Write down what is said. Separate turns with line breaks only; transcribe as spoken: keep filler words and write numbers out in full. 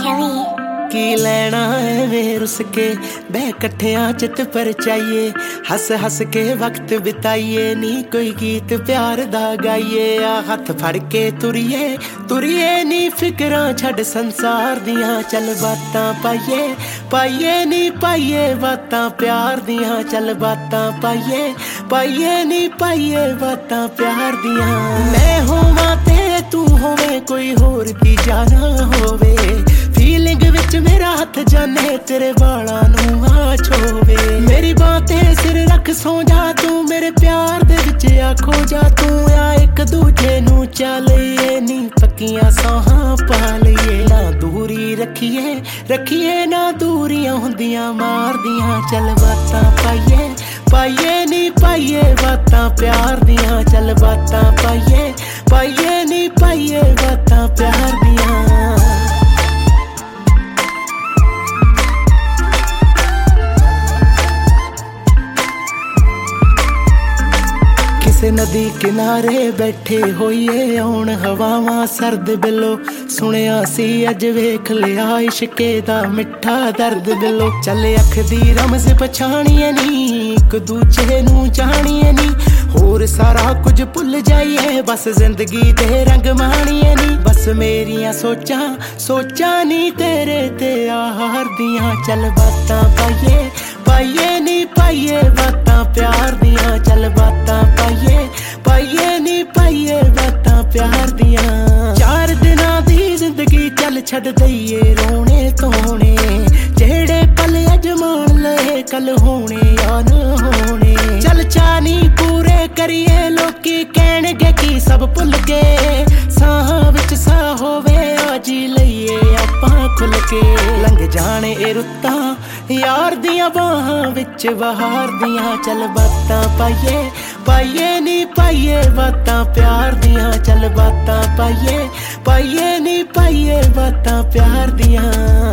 Kelly
की लैना है वे रुस के बह कट्ठियां चित परचाइए हस हस के वक्त बिताइए नी कोई गीत प्यार दा गाइए आ हथ फड़ के तुरिए तुरिए नी फिकरां छड़ संसार दियां चल बातां पाइए पाइए नी पाइए बातां प्यार दियां चल बातां पाइए पाइए नी पाइए बातां प्यार दियां मैं होवां ते तू होवे कोई होर तीजा ना होवे फीलिंग विच मेरा हाथ जाने तेरे बालां नूं आछ होवे मेरी बां ते सिर रख सौ जा तू मेरे प्यार दे विच आ खो जा तू आ एक दूजे नूं चालिए नी पक्कियां साहां पा लईए ना दूरी रखिए रखिए ना दूरियां हुंदियां मारदियां चल बातां पाइए पाइए नी पाइए बातां प्यार दियां चल बातां पाइए पाइए नी पाइए बातां प्यार दियां किसे नदी किनारे बैठे होइए आउण हवावां सर्द बिलो सुनिया सी अज वेख लिया इश्के दा मिठा दर्द बिलो चल अख दी रमज़ पछाणिए नी इक दूजे नूं जाणिए नी होर सारा कुछ भुल जाइए बस जिंदगी दे रंग माणिए नी बस मेरियां सोचां सोचां नी तेरे ते आहार दियां चल बातां पाइए पाइए नी पाइए बातां प्यार दियां चल बातां पाइए पाइए नी पाइए बातां प्यार दियां चार दिनां दी जिंदगी चल छड़ दईए रोने धोने जेड़े पल अज मान लए कल होने या न होने चल चानी पूरे करिए लोकी कहणगे की सब भुल के साहां विच सा होवे आज लईए आपां खुल के लंघ जाने ए रुत्तां यार दियां बाहां विच बहार दियां चल बातां पाइए पाइए नी पाइए बातां प्यार दियां चल बातां पाइए पाइए नी पाइए बातां प्यार दियां।